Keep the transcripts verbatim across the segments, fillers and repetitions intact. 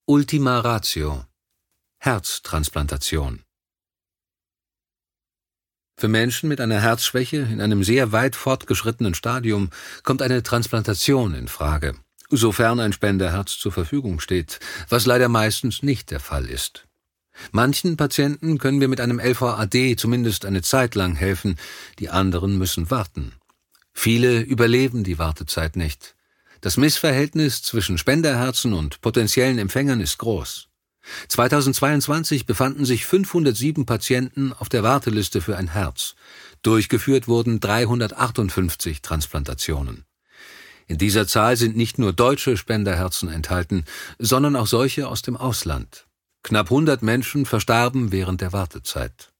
Ultima Ratio – Herztransplantation. Für Menschen mit einer Herzschwäche in einem sehr weit fortgeschrittenen Stadium kommt eine Transplantation in Frage, sofern ein Spenderherz zur Verfügung steht, was leider meistens nicht der Fall ist. Manchen Patienten können wir mit einem L V A D zumindest eine Zeit lang helfen, die anderen müssen warten. Viele überleben die Wartezeit nicht. Das Missverhältnis zwischen Spenderherzen und potenziellen Empfängern ist groß. zweitausendzweiundzwanzig befanden sich fünfhundertsieben Patienten auf der Warteliste für ein Herz. Durchgeführt wurden dreihundertachtundfünfzig Transplantationen. In dieser Zahl sind nicht nur deutsche Spenderherzen enthalten, sondern auch solche aus dem Ausland. Knapp hundert Menschen verstarben während der Wartezeit.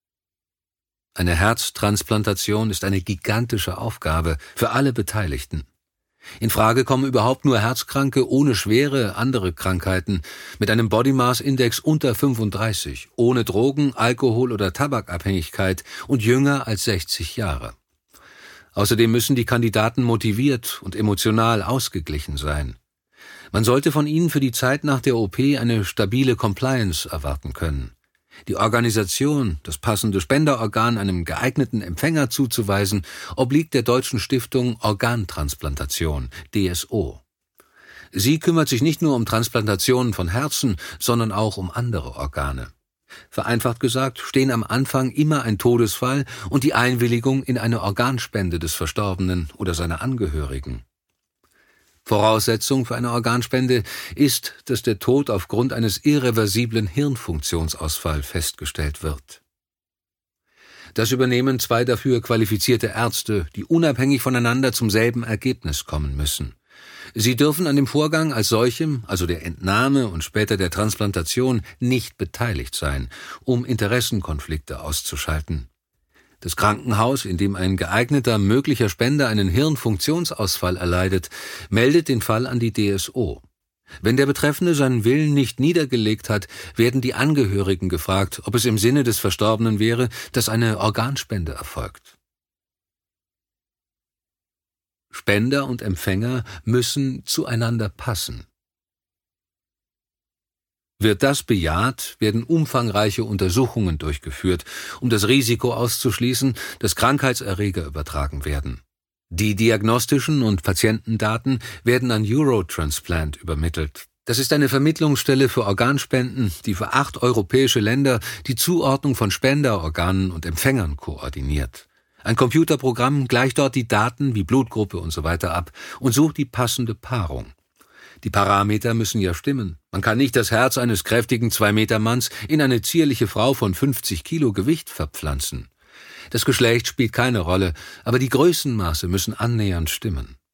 Eine Herztransplantation ist eine gigantische Aufgabe für alle Beteiligten. In Frage kommen überhaupt nur Herzkranke ohne schwere andere Krankheiten, mit einem Body Mass Index unter fünfunddreißig, ohne Drogen-, Alkohol- oder Tabakabhängigkeit und jünger als sechzig Jahre. Außerdem müssen die Kandidaten motiviert und emotional ausgeglichen sein. Man sollte von ihnen für die Zeit nach der O P eine stabile Compliance erwarten können. Die Organisation, das passende Spenderorgan einem geeigneten Empfänger zuzuweisen, obliegt der Deutschen Stiftung Organtransplantation, D S O. Sie kümmert sich nicht nur um Transplantationen von Herzen, sondern auch um andere Organe. Vereinfacht gesagt stehen am Anfang immer ein Todesfall und die Einwilligung in eine Organspende des Verstorbenen oder seiner Angehörigen. Voraussetzung für eine Organspende ist, dass der Tod aufgrund eines irreversiblen Hirnfunktionsausfalls festgestellt wird. Das übernehmen zwei dafür qualifizierte Ärzte, die unabhängig voneinander zum selben Ergebnis kommen müssen. Sie dürfen an dem Vorgang als solchem, also der Entnahme und später der Transplantation, nicht beteiligt sein, um Interessenkonflikte auszuschalten. Das Krankenhaus, in dem ein geeigneter möglicher Spender einen Hirnfunktionsausfall erleidet, meldet den Fall an die D S O. Wenn der Betreffende seinen Willen nicht niedergelegt hat, werden die Angehörigen gefragt, ob es im Sinne des Verstorbenen wäre, dass eine Organspende erfolgt. Spender und Empfänger müssen zueinander passen. Wird das bejaht, werden umfangreiche Untersuchungen durchgeführt, um das Risiko auszuschließen, dass Krankheitserreger übertragen werden. Die diagnostischen und Patientendaten werden an Eurotransplant übermittelt. Das ist eine Vermittlungsstelle für Organspenden, die für acht europäische Länder die Zuordnung von Spenderorganen und Empfängern koordiniert. Ein Computerprogramm gleicht dort die Daten wie Blutgruppe und so weiter ab und sucht die passende Paarung. Die Parameter müssen ja stimmen. Man kann nicht das Herz eines kräftigen Zwei-Meter-Manns in eine zierliche Frau von fünfzig Kilo Gewicht verpflanzen. Das Geschlecht spielt keine Rolle, aber die Größenmaße müssen annähernd stimmen.